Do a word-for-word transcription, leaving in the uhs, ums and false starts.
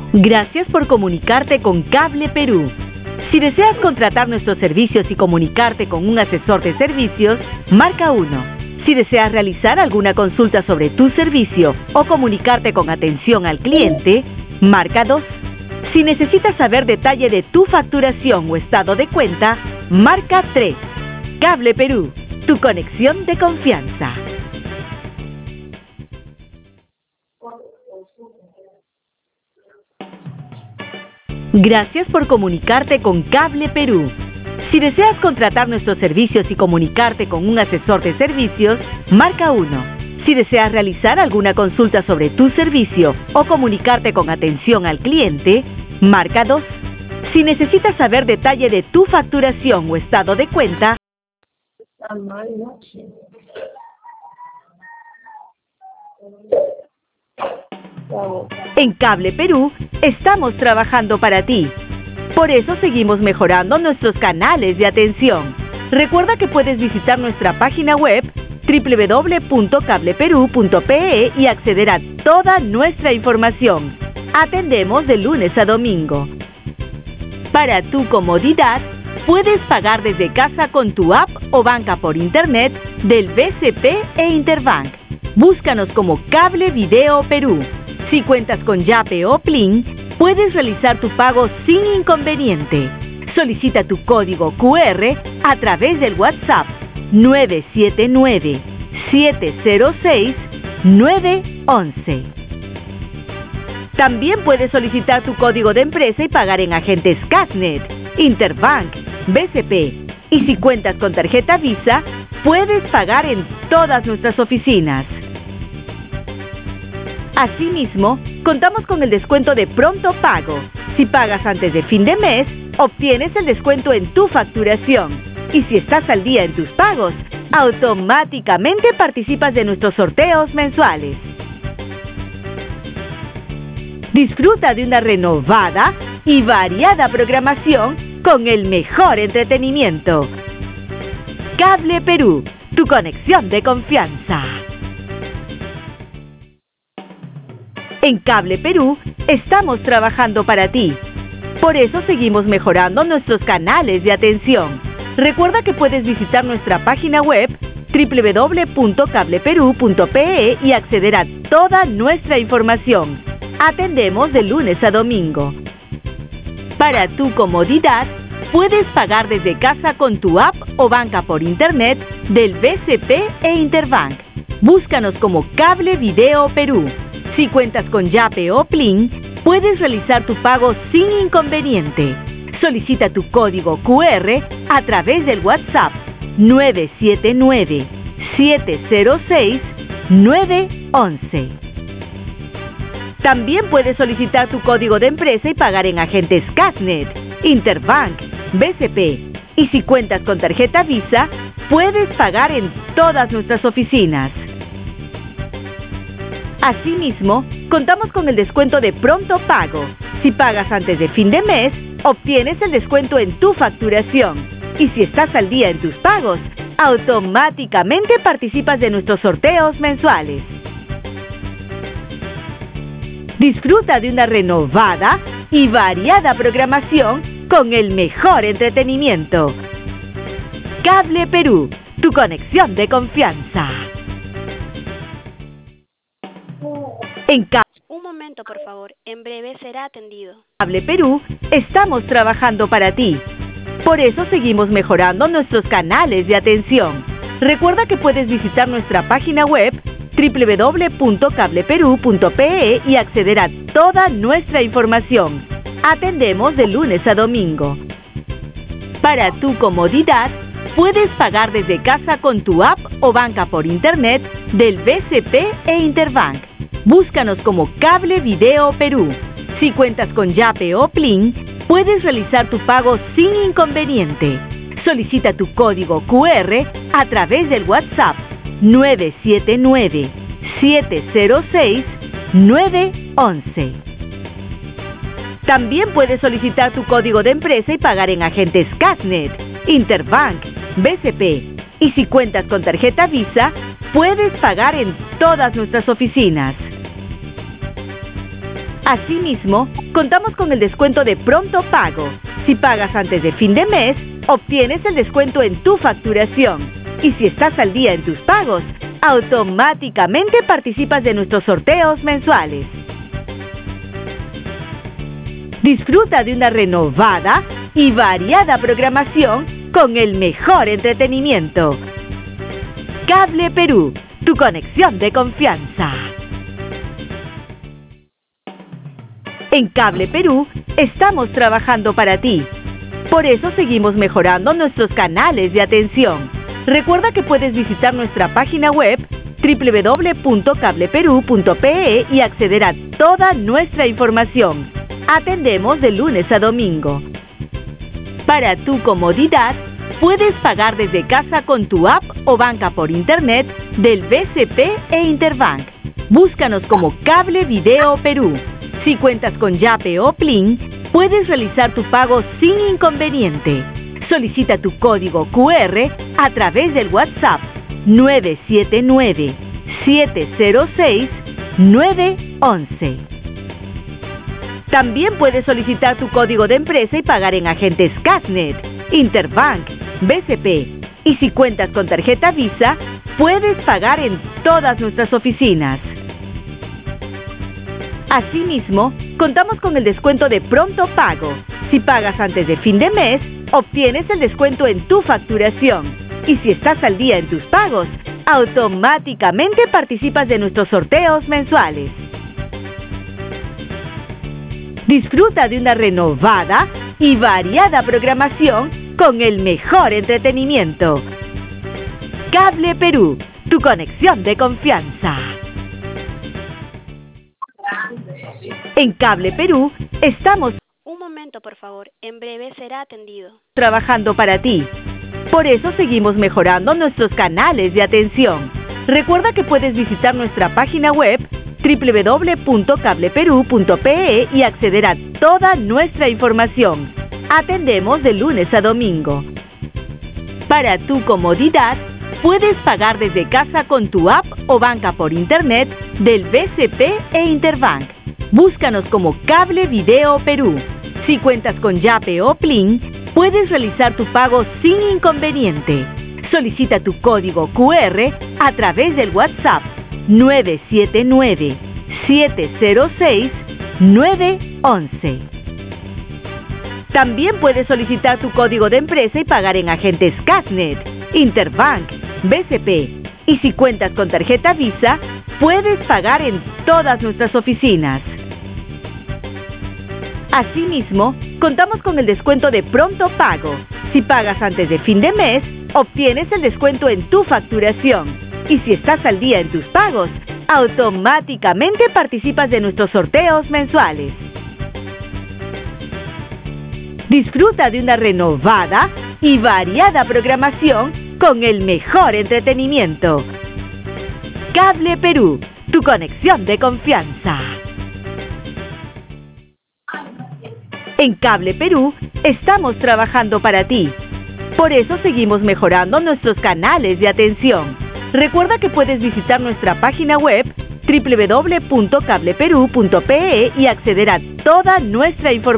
Gracias por comunicarte con Cable Perú. Si deseas contratar nuestros servicios y comunicarte con un asesor de servicios, marca uno. Si deseas realizar alguna consulta sobre tu servicio o comunicarte con atención al cliente, marca dos. Si necesitas saber detalle de tu facturación o estado de cuenta, marca tres. Cable Perú, tu conexión de confianza. Gracias por comunicarte con Cable Perú. Si deseas contratar nuestros servicios y comunicarte con un asesor de servicios, marca uno. Si deseas realizar alguna consulta sobre tu servicio o comunicarte con atención al cliente, marca dos. Si necesitas saber detalle de tu facturación o estado de cuenta, en Cable Perú estamos trabajando para ti. Por eso seguimos mejorando nuestros canales de atención. Recuerda que puedes visitar nuestra página web doble u doble u doble u punto cable perú punto pe e y acceder a toda nuestra información. Atendemos de lunes a domingo. Para tu comodidad, puedes pagar desde casa con tu app o banca por internet del B C P e Interbank. Búscanos como Cable Video Perú. Si cuentas con Yape o Plin, puedes realizar tu pago sin inconveniente. Solicita tu código cu erre a través del WhatsApp nueve siete nueve, siete cero seis, nueve once. También puedes solicitar tu código de empresa y pagar en agentes Casnet, Interbank, B C P. Y si cuentas con tarjeta Visa, puedes pagar en todas nuestras oficinas. Asimismo, contamos con el descuento de pronto pago. Si pagas antes de fin de mes, obtienes el descuento en tu facturación. Y si estás al día en tus pagos, automáticamente participas de nuestros sorteos mensuales. Disfruta de una renovada y variada programación con el mejor entretenimiento. Cable Perú, tu conexión de confianza. En Cable Perú estamos trabajando para ti. Por eso seguimos mejorando nuestros canales de atención. Recuerda que puedes visitar nuestra página web doble u doble u doble u punto cable perú punto pe e y acceder a toda nuestra información. Atendemos de lunes a domingo. Para tu comodidad, puedes pagar desde casa con tu app o banca por internet del B C P e Interbank. Búscanos como Cable Video Perú. Si cuentas con Yape o Plin, puedes realizar tu pago sin inconveniente. Solicita tu código cu erre a través del WhatsApp nueve siete nueve, siete cero seis, nueve once. También puedes solicitar tu código de empresa y pagar en agentes Casnet, Interbank, B C P. Y si cuentas con tarjeta Visa, puedes pagar en todas nuestras oficinas. Asimismo, contamos con el descuento de pronto pago. Si pagas antes de fin de mes, obtienes el descuento en tu facturación. Y si estás al día en tus pagos, automáticamente participas de nuestros sorteos mensuales. Disfruta de una renovada y variada programación con el mejor entretenimiento. Cable Perú, tu conexión de confianza. En Cable Un momento, por favor. En breve será atendido. Cable Perú estamos trabajando para ti. Por eso seguimos mejorando nuestros canales de atención. Recuerda que puedes visitar nuestra página web doble u doble u doble u punto cable perú punto pe e y acceder a toda nuestra información. Atendemos de lunes a domingo. Para tu comodidad, puedes pagar desde casa con tu app o banca por internet del B C P e Interbank. Búscanos como Cable Video Perú. Si cuentas con Yape o Plin, puedes realizar tu pago sin inconveniente. Solicita tu código cu erre a través del WhatsApp nueve siete nueve, siete cero seis, nueve once. También puedes solicitar tu código de empresa y pagar en agentes Casnet, Interbank, B C P. Y si cuentas con tarjeta Visa, puedes pagar en todas nuestras oficinas. Asimismo, contamos con el descuento de Pronto Pago. Si pagas antes de fin de mes, obtienes el descuento en tu facturación. Y si estás al día en tus pagos, automáticamente participas de nuestros sorteos mensuales. Disfruta de una renovada y variada programación con el mejor entretenimiento. Cable Perú, tu conexión de confianza. En Cable Perú estamos trabajando para ti. Por eso seguimos mejorando nuestros canales de atención. Recuerda que puedes visitar nuestra página web doble u doble u doble u punto cable perú punto pe e y acceder a toda nuestra información. Atendemos de lunes a domingo. Para tu comodidad, puedes pagar desde casa con tu app o banca por internet del B C P e Interbank. Búscanos como Cable Video Perú. Si cuentas con Yape o Plin, puedes realizar tu pago sin inconveniente. Solicita tu código cu erre a través del WhatsApp nueve siete nueve, siete cero seis, nueve once. También puedes solicitar tu código de empresa y pagar en agentes Casnet, Interbank, B C P. Y si cuentas con tarjeta Visa, puedes pagar en todas nuestras oficinas. Asimismo, contamos con el descuento de Pronto Pago. Si pagas antes de fin de mes, obtienes el descuento en tu facturación. Y si estás al día en tus pagos, automáticamente participas de nuestros sorteos mensuales. Disfruta de una renovada y variada programación con el mejor entretenimiento. Cable Perú, tu conexión de confianza. En Cable Perú estamos Un momento, por favor. En breve será atendido. trabajando para ti. Por eso seguimos mejorando nuestros canales de atención. Recuerda que puedes visitar nuestra página web doble u doble u doble u punto cable perú punto pe e y acceder a toda nuestra información. Atendemos de lunes a domingo. Para tu comodidad, puedes pagar desde casa con tu app o banca por internet del B C P e Interbank. Búscanos como Cable Video Perú. Si cuentas con Yape o Plin, puedes realizar tu pago sin inconveniente. Solicita tu código cu erre a través del WhatsApp nueve siete nueve, siete cero seis, nueve once. También puedes solicitar tu código de empresa y pagar en agentes Casnet, Interbank, B C P. Y si cuentas con tarjeta Visa, puedes pagar en todas nuestras oficinas. Asimismo, contamos con el descuento de Pronto Pago. Si pagas antes de fin de mes, obtienes el descuento en tu facturación. Y si estás al día en tus pagos, automáticamente participas de nuestros sorteos mensuales. Disfruta de una renovada y variada programación con el mejor entretenimiento. Cable Perú, tu conexión de confianza. En Cable Perú estamos trabajando para ti. Por eso seguimos mejorando nuestros canales de atención. Recuerda que puedes visitar nuestra página web doble u doble u doble u punto cable perú punto pe e y acceder a toda nuestra información.